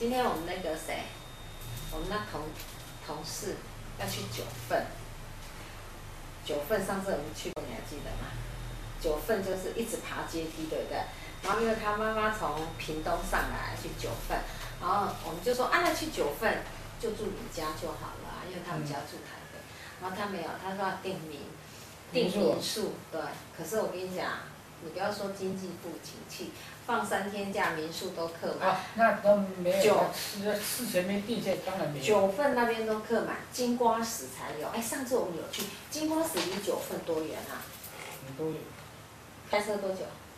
今天我们那个谁，我们那同事要去九份。九份上次我们去过，你还记得吗？九份就是一直爬阶梯，对不对？然后因为他妈妈从屏东上来去九份，然后我们就说啊，那去九份就住你家就好了啊，因为他们家住台北。然后他没有，他说要订民宿，对。可是我跟你讲，你不要说经济不景气，放3天假，民宿都客满。 啊，那都没有。事前没订下，当然没有。 九份那边都客满，金瓜石才有。哎，上次我们有去，金瓜石离九份多远啊？ 很多远。 开车多久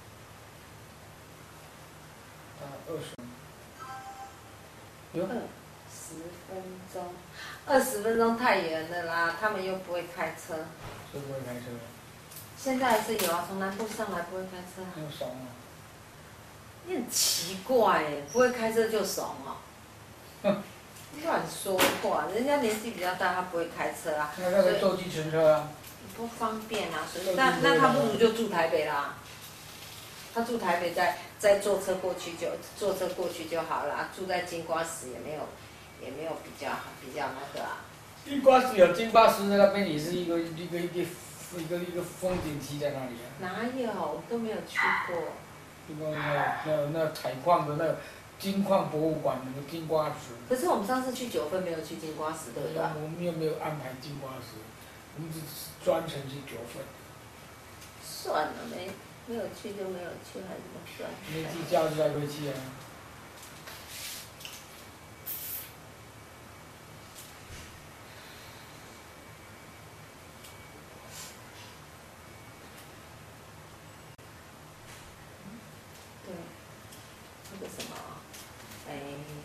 ？20。有。 20分钟，20分钟太远了啦，他们又不会开车。 谁不会开车？ 现在还是有啊，从南部上来不会开车啊。 有怂啊！ 你很奇怪哎，不会开车就怂哦。乱说话，人家年纪比较大，他不会开车啊。 那个坐计程车啊。 不方便啊，所以那他不如就住台北啦。他住台北再坐车过去就好了，住在金瓜石也没有比较那个啊。 金瓜石有金瓜石那边也是一个风景区在那里啊。 哪有？我都没有去过。 那采矿的那个金矿博物馆那个金瓜石。 可是我们上次去九份没有去金瓜石，对不对？ 我们又没有安排金瓜石，我们只是专程去九份。 算了，没有去就没有去，还怎么算？ 没计较就再回去啊。 对，那个什么，哎，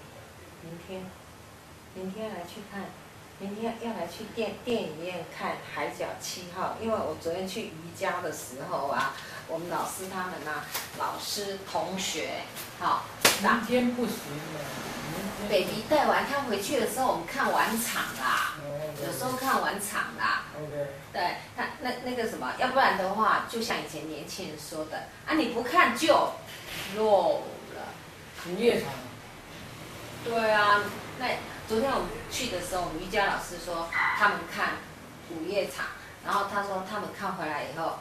明天来去看，明天要来去电影院看《海角7号》，因为我昨天去瑜伽的时候啊，我们老师他们啊，老师同学，好， 明天不行了。 baby 带完他回去的时候，我们看晚场啦，有时候看晚场啦。 OK。 对，他那个什么，要不然的话，就像以前年轻人说的，啊，你不看就落了。 午夜场。 对啊，那昨天我们去的时候，我们瑜伽老师说他们看午夜场，然后他说他们看回来以后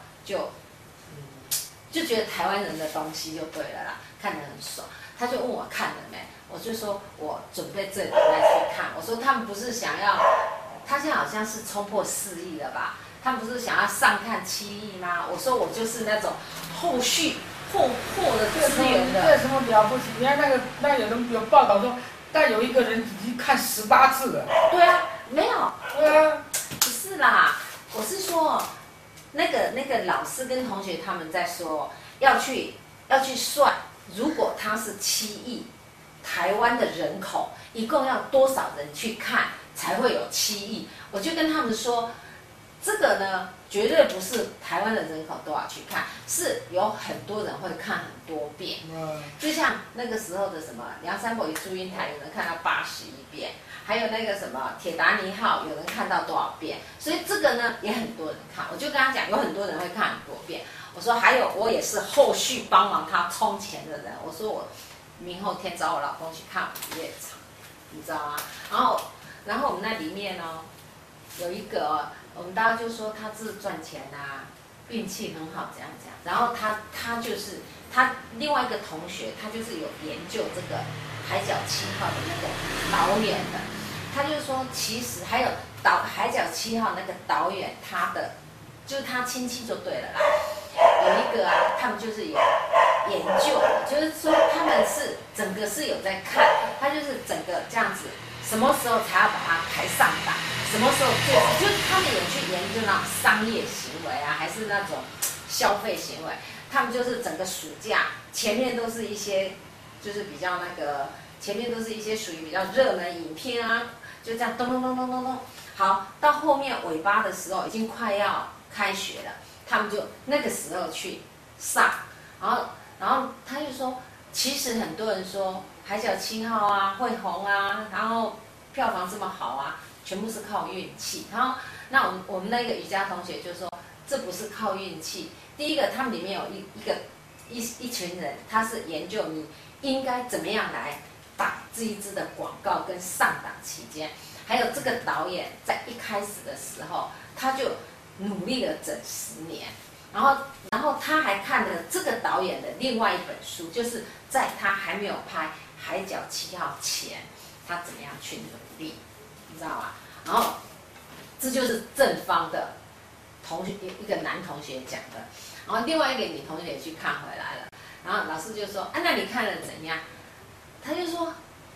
就觉得台湾人的东西就对了啦，看得很爽。他就问我看了没，我就说我准备这礼拜去看。我说他们不是想要，他现在好像是冲破4亿了吧？他们不是想要上看7亿吗？我说我就是那种后续获的资源的。 这有什么了不起？你看那有人有报道说，但有一个人已经看18次了。 对啊，没有。 对啊。 不是啦，我是说，那个老师跟同学他们在说要去算，如果他是7亿，台湾的人口一共要多少人去看才会有7亿？我就跟他们说，这个呢，绝对不是台湾的人口都要去看，是有很多人会看很多遍。就像那个时候的什么《梁山伯与祝英台》，有人看到81遍，还有那个什么《铁达尼号》，有人看到多少遍？所以这个呢，也很多人看。我就跟他讲，有很多人会看很多遍。我说还有，我也是后续帮忙他充钱的人。我说我明后天找我老公去看午夜场，你知道吗？然后我们那里面哦，有一个，我们大家就说他是赚钱啊，运气很好，这样。然后他就是他另外一个同学，他就是有研究这个海角7号的那个导演的，他就说其实还有海角7号那个导演，就是他亲戚就对了啦。有一个啊，他们就是有研究，就是说他们是整个是有在看，他就是整个这样子，什么时候才要把它排上档，什么时候就是他们有去研究那种商业行为啊，还是那种消费行为，他们就是整个暑假前面都是一些就是比较那个，前面都是一些属于比较热门影片啊，就这样咚咚咚咚咚咚，好，到后面尾巴的时候已经快要开学了。他们就那个时候去上，然后他就说，其实很多人说《海角7号》啊会红啊，然后票房这么好啊，全部是靠运气。然后那我们那个瑜伽同学就说，这不是靠运气。第一个，他们里面有一群人，他是研究你应该怎么样来打这一支的广告跟上档期间，还有这个导演在一开始的时候，他就努力了整10年，然后他还看了这个导演的另外一本书，就是在他还没有拍《海角七号》前，他怎么样去努力，你知道吗？然后这就是正方的同学一个男同学讲的，然后另外一个女同学也去看回来了，然后老师就说：“啊，那你看了怎样？”他就说：“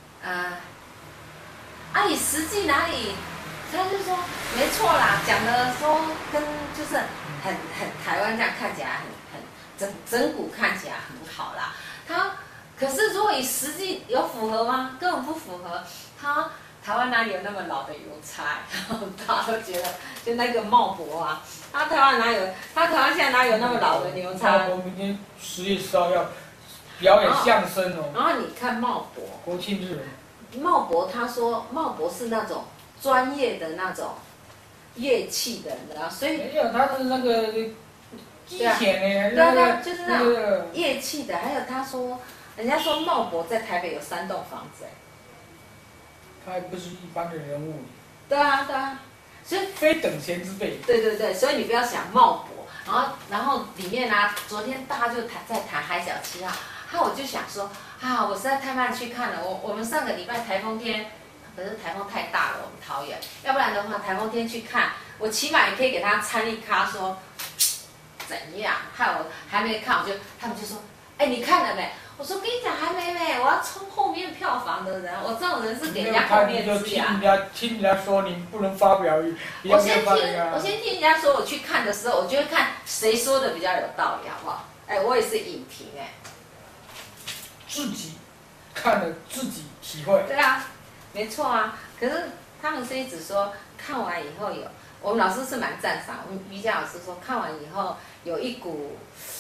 你实际哪里？”他就说：“没错啦，讲的说跟就是很台湾这样看起来很整蛊看起来很好啦。可是如果以实际有符合吗？根本不符合。台湾哪里有那么老的邮差？大家都觉得就那个茂博啊，他台湾现在哪有那么老的邮差？ 我明天10月10号要表演相声哦。 然后你看茂博， 国庆日。 茂博他说茂博是那种专业的那种乐器的人，所以没有，他是那个机弦的， 对，就是那种乐器的。还有他说，人家说茂博在台北有3栋房子， 他还不是一般的人物。 对啊，所以非等闲之辈。 对，所以你不要想茂博，然后里面啊，昨天大家就在谈《海角七号》，我就想说我实在太慢去看了。我们上个礼拜台风天，可是台风太大了，我们桃园，要不然的话台风天去看，我起码也可以给他参一咖说怎样。我还没看，他们就说，你看了没？我说跟你讲还没呢，我要冲后面票房的人，我这种人是给人家后面就听人家说你不能发表， 我先听人家说，我去看的时候，我就会看谁说的比较有道理，好不好？我也是影评自己看了自己体会。 对啊，没错啊。可是他们是一直说看完以后我们老师是蛮赞赏，我们瑜伽老师说看完以后有一股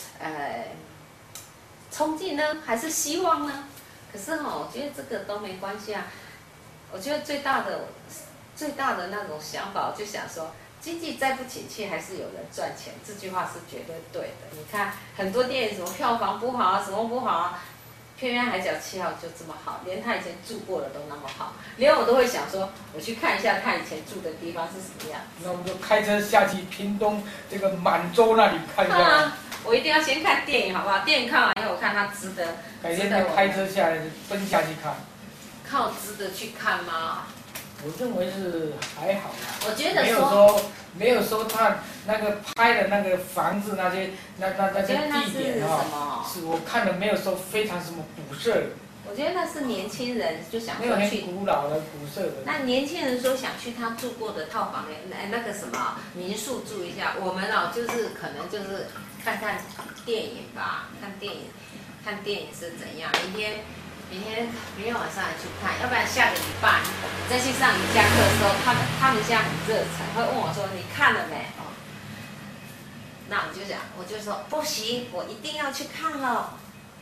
冲劲呢，还是希望呢？可是我觉得这个都没关系啊。我觉得最大的那种想法，我就想说，经济再不景气，还是有人赚钱，这句话是绝对对的。你看很多电影什么票房不好什么不好偏偏《海角七号》就这么好，连他以前住过的都那么好，连我都会想说，我去看一下他以前住的地方是什么样。 那我们就开车下去屏东这个满洲那里看一下。 我一定要先看电影，好不好？电影看完以后，我看它值得。 改天再开车下来奔下去看。 靠值得去看吗？ 我认为是还好啦。 我觉得没有说他那个拍的那个房子那些地点是我看的没有说非常什么古色。 我觉得那是年轻人就想没有很古老的古色的。 那年轻人说想去他住过的套房那个什么民宿住一下，我们就是可能就是看看电影吧，看电影是怎样。明天晚上来去看，要不然下个礼拜再去上瑜伽课的时候，他们现在很热忱，会问我说你看了没？那我就说不行，我一定要去看了。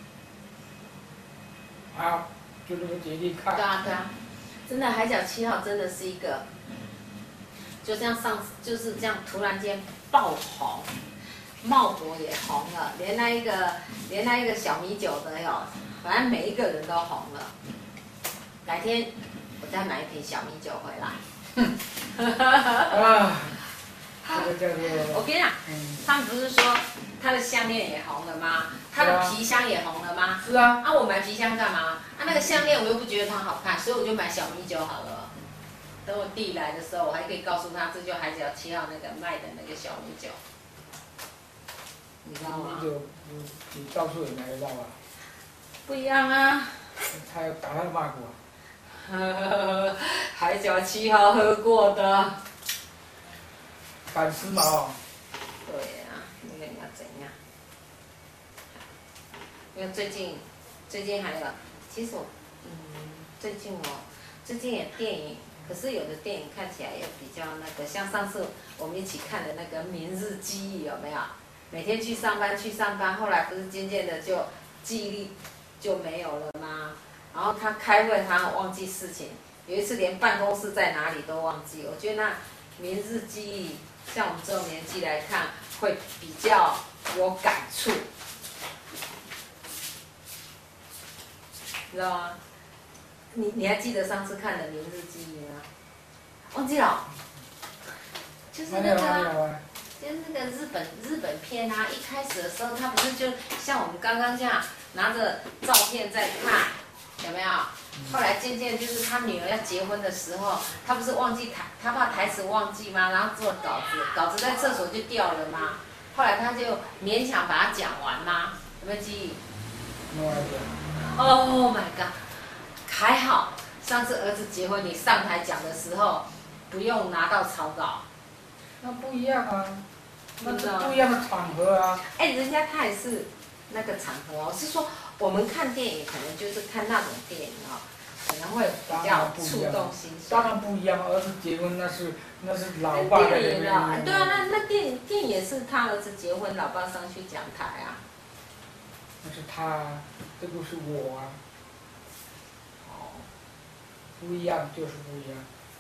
好，就这么决定看。 对啊，真的《海角七号》真的是一个，就这样就是这样突然间爆红，茂博也红了，连那一个小米酒的反正每一个人都红了。改天我再买一瓶小米酒回来。 这个叫做…… 我跟你讲，他们不是说他的项链也红了吗？他的皮箱也红了吗？ 是啊。 我买皮箱干嘛？那个项链我又不觉得它好看，所以我就买小米酒好了。等我弟来的时候，我还可以告诉他，这就海角七号那个卖的那个小米酒，你知道吗？ 小米酒，你到处也买得到啊。 不一样啊。 他有打他的骂过。 海角七号喝过的。 赶时髦。 对啊，那个你要怎样？因为最近还有，其实最近也电影，可是有的电影看起来也比较那个，像上次我们一起看的那个《明日记忆》，有没有？每天去上班，后来不是渐渐的就记忆力就没有了吗？然后他开会，他忘记事情，有一次连办公室在哪里都忘记。我觉得那《明日记忆》，像我们这种年纪来看，会比较有感触。知道吗？ 你还记得上次看的《明日记忆》吗？忘记了，就是那个、啊。就是那个日本片啊，一开始的时候，他不是就像我们刚刚这样拿着照片在看，有没有？后来渐渐就是他女儿要结婚的时候，他不是忘记他怕台词忘记吗？然后做稿子在厕所就掉了吗？后来他就勉强把它讲完吗？有没有记忆 ？No idea。 Oh my god！ 还好上次儿子结婚你上台讲的时候，不用拿到草稿。 那不一样啊。那是不一样的场合啊！ 哎，人家他也是那个场合哦，是说我们看电影可能就是看那种电影哦，可能会比较触动心弦。 当然不一样，儿子结婚那是老爸在那边。 对啊，那电影也是他儿子结婚，老爸上去讲台啊。 那是他，这个是我啊。 哦。 不一样就是不一样。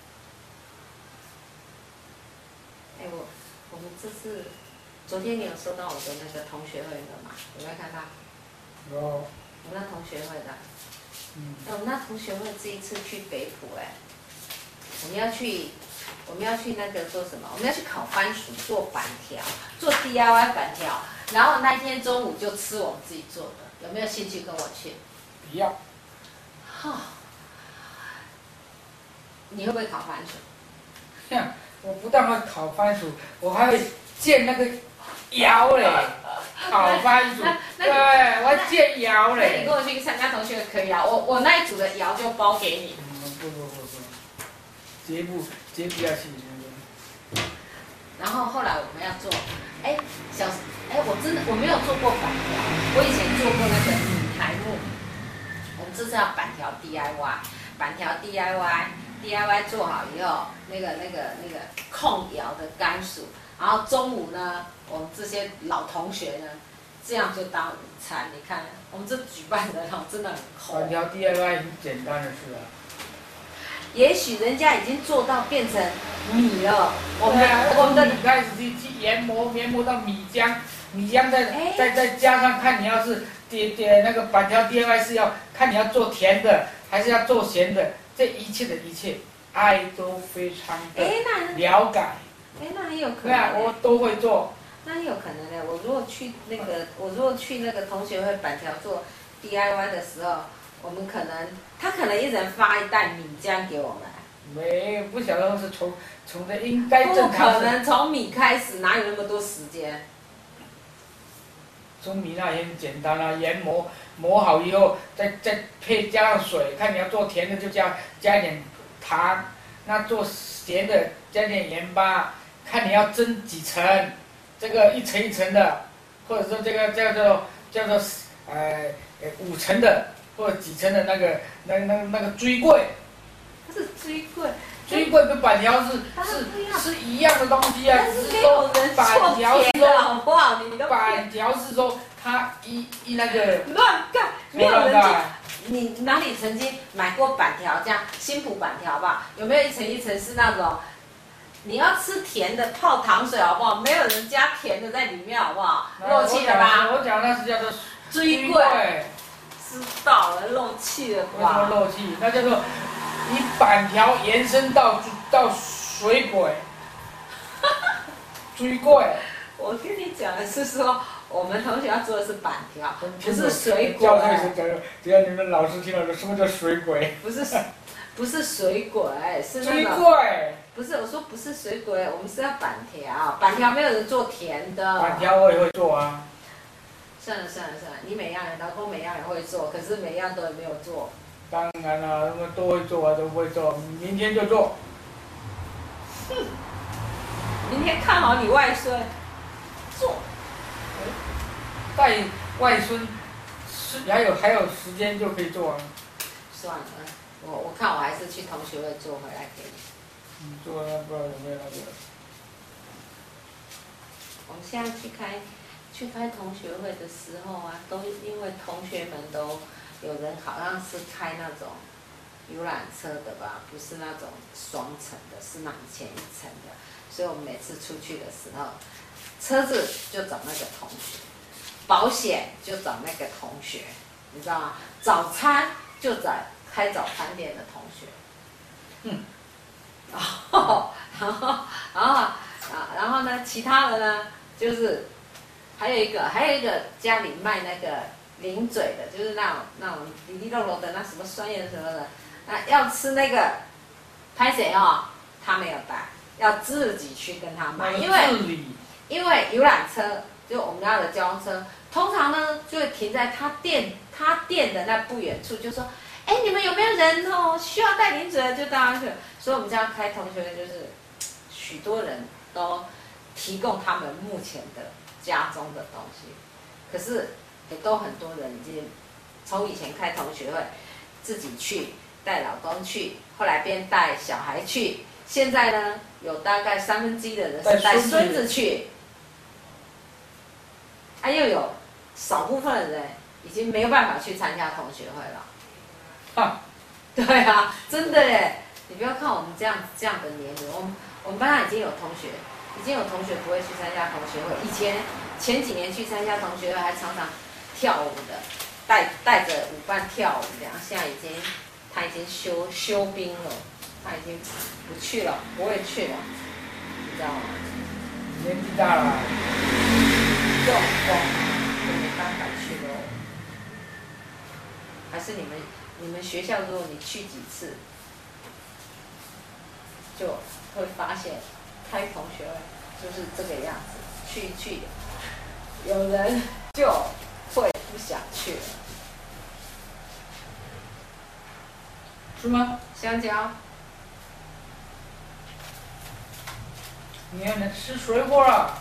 哎我们这次，昨天你有收到我的那个同学会的吗？有没有看到？ 有。 我那同学会的。我们那同学会这一次去北埔哎，我们要去那个做什么？我们要去烤番薯，做板条，做 DIY 板条。然后那天中午就吃我们自己做的，有没有兴趣跟我去？ 不要。 哈。你会不会烤番薯？ 我不但会烤番薯，我还会煎那个窑嘞，烤番薯。对，我还煎窑嘞。 那你跟我去参加同学可以啊，我那一组的窑就包给你。 不，节不要去。 然后后来我们要做，我没有做过板条，我以前做过那个米苔木，我们这是要板条 DIY， 板条 DIY 做好以后，那个控窑的甘薯，然后中午呢，我们这些老同学呢，这样就当午餐。你看，我们这举办人哦，真的很抠。 板条 DIY 很简单的事啊。 也许人家已经做到变成米了， 我们的米开始去研磨到米浆再加上看你要是那个板条 DIY 是要看你要做甜的还是要做咸的。这一切爱都非常的了解。 那很有可能。 对啊，我都会做。 那很有可能的。我如果去那个同学会板条做 DIY 的时候，他可能一人发一袋米浆给我们。 不晓得是从这应该正常。 不可能从米开始，哪有那么多时间？ 从米那也很简单啊，研磨好以后，再加上水，看你要做甜的就加一点糖，那做咸的加点盐巴，看你要蒸几层，这个一层一层的，或者说这个叫做5层的或者几层的那个追柜。 它是追柜。 追柜跟板条是一样的东西啊， 只是说板条是说好不好？ 板条是说它那个乱盖，没有人家。你哪里曾经买过板条这样新浦板条吧？有没有一层一层是那种？你要吃甜的泡糖水好不好？没有人加甜的在里面好不好？漏气了吧？ 我讲那是叫做追柜。知道了，漏气了吧？ 为什么漏气？那叫做。你板条延伸到水轨，追柜。 我跟你讲的是说，我们同学要做的是板条，不是水轨。 只要你们老师听到说什么叫水轨？ 不是水轨，是那个。追柜。 不是，我说不是水轨，我们是要板条。板条没有人做甜的。 板条我也会做啊。 算了，你每样人老公每样人会做，可是每样都没有做。 当然了，他们都会做啊，都会做，明天就做。 哼，明天看好你外孙，做。 带外孙还有时间就可以做啊。 算了，我看我还是去同学会做回来给你。 做那不知道有没有那个。 我们现在去开同学会的时候啊，都因为同学们都。有人好像是开那种游览车的吧，不是那种双层的，是那以前一层的。所以我们每次出去的时候，车子就找那个同学，保险就找那个同学，你知道吗？早餐就找开早餐店的同学。然后呢，其他的呢，就是还有一个家里卖那个零嘴的，就是那种哩哩漏漏的那什么酸盐什么的，要吃那个拍谁哦，他没有带，要自己去跟他买，因为游览车就我们家的交通车，通常呢就会停在他店的那不远处，就说，哎，你们有没有人哦需要带零嘴的就带上去。所以我们家开同学会就是许多人都提供他们目前的家中的东西，可是也都很多人已经从以前开同学会，自己去带老公去，后来边带小孩去，现在呢有大概1/3的人是带孙子去，又有少部分的人已经没有办法去参加同学会了。对啊，真的耶！你不要看我们这样的年龄，我们班上已经有同学不会去参加同学会。前几年去参加同学会，还常常跳舞的，带着舞伴跳舞这样。现在他已经休兵了，他已经不去了，不会去了，你知道吗？ 年纪大了， 中风就没办法去喽。还是你们学校，如果你去几次，就会发现开同学会就是这个样子，去有人就会不想去了。 是吗？ 香蕉， 你要能吃水果了。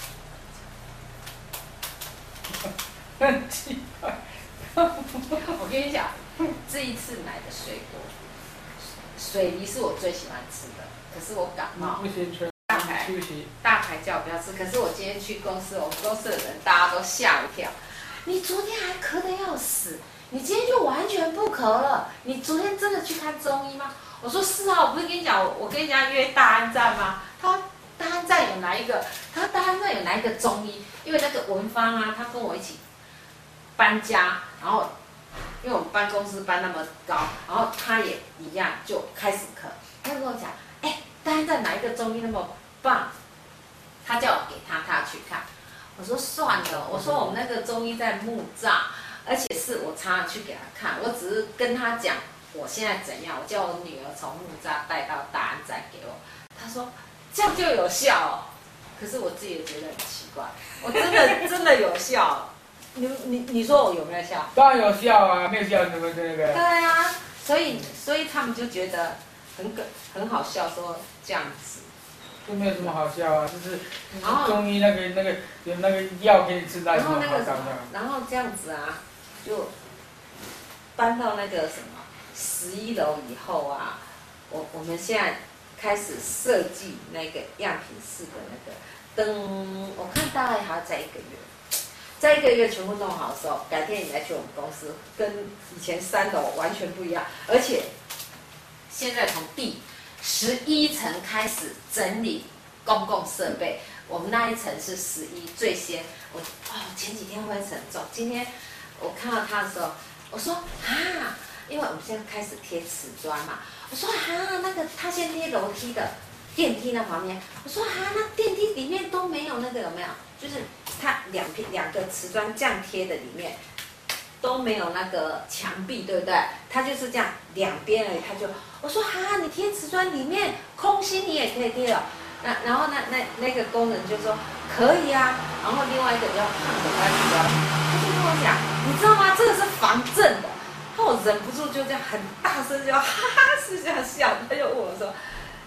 很奇怪。 我跟你讲，这一次买的水果，水梨是我最喜欢吃的，可是我感冒。 不行， 大牌叫我不要吃，可是我今天去公司，我们公司的人大家都吓一跳。你昨天还咳得要死，你今天就完全不咳了。你昨天真的去看中医吗？我说是啊，我不是跟你讲，我跟人家约大安站吗？他说大安站有哪一个？他说大安站有哪一个中医？因为那个文芳啊，他跟我一起搬家，然后因为我们搬公司搬那么高，然后他也一样就开始咳。他就跟我讲，大安站哪一个中医那么棒？他叫我给他去看。我说算了，我说我们那个中医在木栅，而且是我常常去给他看，我只是跟他讲我现在怎样，我叫我女儿从木栅带到大安站给我。他说这样就有效哦，可是我自己也觉得很奇怪，我真的有效。你说我有没有效？ 当然有效啊，没有效怎么这个？ 对啊，所以他们就觉得很好笑，说这样子。 就没有什么好笑啊，就是中医那个有那个药可以吃，那有什么好笑？ 然后这样子啊，就搬到那个什么11楼以后啊，我们现在开始设计那个样品室的那个灯，我看大概还要再1个月，在1个月全部弄好的时候，改天你来去我们公司，跟以前3楼完全不一样，而且现在从第11层开始整理公共设备，我们那一层是11，最先前几天灰尘很重，今天我看到他的时候，我说因为我们现在开始贴瓷砖嘛，我说那个他先贴楼梯的电梯那旁边，我说那电梯里面都没有那个有没有？就是他两个瓷砖这样贴的里面。都没有那个墙壁，对不对？它就是这样两边而已。我说你贴瓷砖里面空心你也可以贴哦。然后那个工人就说可以啊。然后另外一个比较胖的他就跟我讲，你知道吗？这个是防震的。然后我忍不住就这样很大声就是这样笑。他就问我说，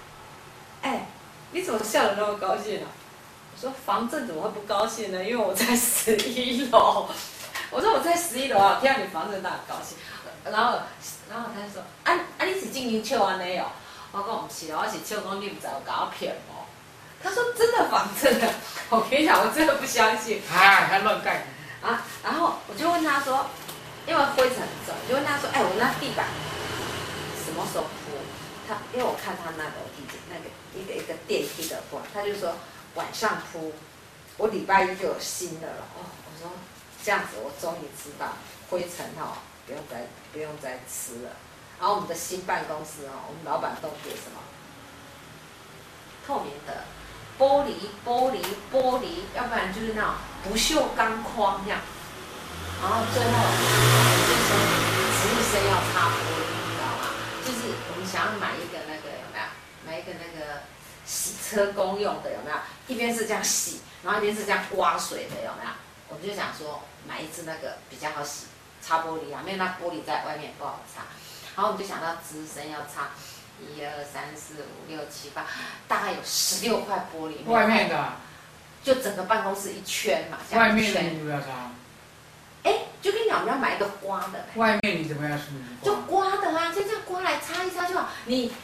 你怎么笑得那么高兴啊？我说防震怎么会不高兴呢？因为我在11楼。我说我在11楼啊，听到你防震，当然高兴。然后他就说你是进行笑安尼哦？我讲不是啦，我是笑讲你不知道搞我骗哦。他说真的防震的，我跟你讲，我真的不相信。 还乱盖。 然后我就问他说，因为灰尘很重，我就问他说，我那地板什么时候铺？因为我看他那楼梯那个一个电梯的话，他就说晚上铺，我礼拜1就有新的了。我说。这样子，我终于知道灰尘不用再吃了。 然后我们的新办公室哦，我们老板都给什么？透明的玻璃，要不然就是那种不锈钢框这样。然后最后就说值日生要擦玻璃，你知道吗？就是我们想要买一个那个有没有？买一个那个洗车公用的有没有？一边是这样洗，然后一边是这样刮水的有没有？我们就想说买一支那个比较好洗，擦玻璃啊，没有那玻璃在外面不好擦。然后我们就想到值日生要擦1、2、3、4、5、6、7、8，大概有16块玻璃。 外面的。 就整个办公室一圈嘛，这外样一圈。 面的你不要擦。 就跟你讲，我们要买一个刮的。 外面你怎么样梳？ 就刮的啊，就这样刮来擦一擦就好。你